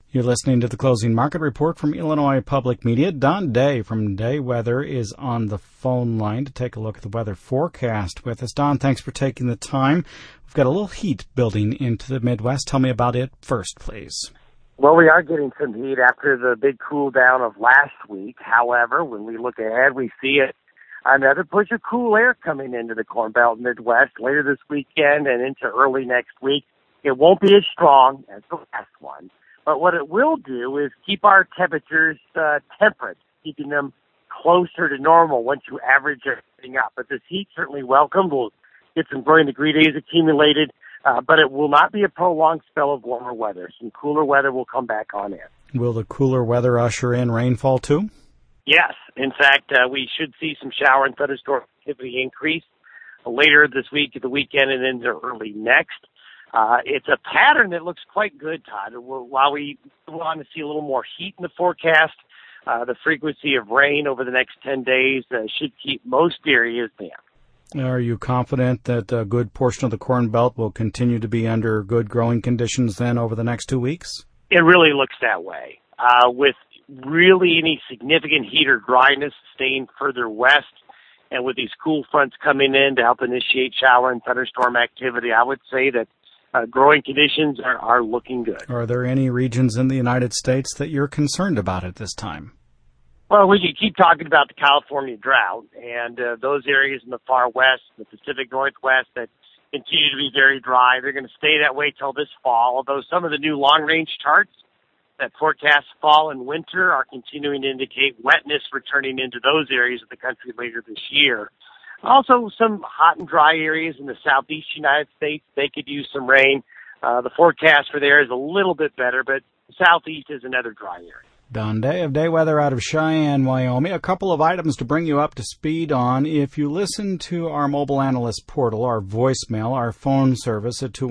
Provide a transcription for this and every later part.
You're listening to the Closing Market Report from Illinois Public Media. Don Day from Day Weather is on the phone line to take a look at the weather forecast with us. Don, thanks for taking the time. We've got a little heat building into the Midwest. Tell me about it first, please. Well, we are getting some heat after the big cool down of last week. However, when we look ahead, we see another push of cool air coming into the Corn Belt Midwest later this weekend and into early next week. It won't be as strong as the last one. But what it will do is keep our temperatures temperate, keeping them closer to normal once you average everything up. But this heat certainly welcome. We'll get some growing degree days accumulated, but it will not be a prolonged spell of warmer weather. Some cooler weather will come back on in. Will the cooler weather usher in rainfall too? Yes. In fact, we should see some shower and thunderstorm activity increase later this week, at the weekend, and into early next. It's a pattern that looks quite good, Todd. While we want to see a little more heat in the forecast, the frequency of rain over the next 10 days should keep most areas damp. Are you confident that a good portion of the Corn Belt will continue to be under good growing conditions then over the next 2 weeks? It really looks that way. With really any significant heat or dryness staying further west, and with these cool fronts coming in to help initiate shower and thunderstorm activity, I would say that growing conditions are looking good. Are there any regions in the United States that you're concerned about at this time? Well, we can keep talking about the California drought and those areas in the far west, the Pacific Northwest that continue to be very dry. They're going to stay that way till this fall, although some of the new long-range charts that forecast fall and winter are continuing to indicate wetness returning into those areas of the country later this year. Also, some hot and dry areas in the southeast United States, they could use some rain. The forecast for there is a little bit better, but the southeast is another dry area. Don Day of Day Weather out of Cheyenne, Wyoming. A couple of items to bring you up to speed on. If you listen to our mobile analyst portal, our voicemail, our phone service at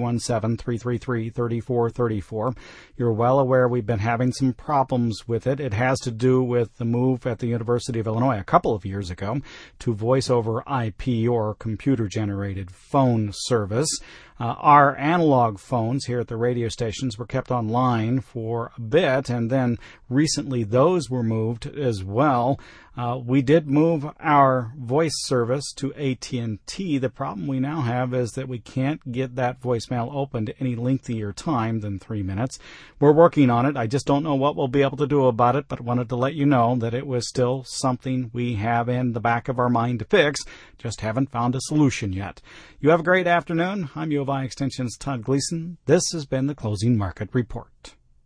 217-333-3434, you're well aware we've been having some problems with it. It has to do with the move at the University of Illinois a couple of years ago to voice over IP or computer-generated phone service. Our analog phones here at the radio stations were kept online for a bit, and then recently those were moved as well. We did move our voice service to AT&T. The problem we now have is that we can't get that voicemail opened any lengthier time than 3 minutes. We're working on it. I just don't know what we'll be able to do about it, but wanted to let you know that it was still something we have in the back of our mind to fix. Just haven't found a solution yet. You have a great afternoon. I'm U of I Extension's Todd Gleason. This has been the Closing Market Report.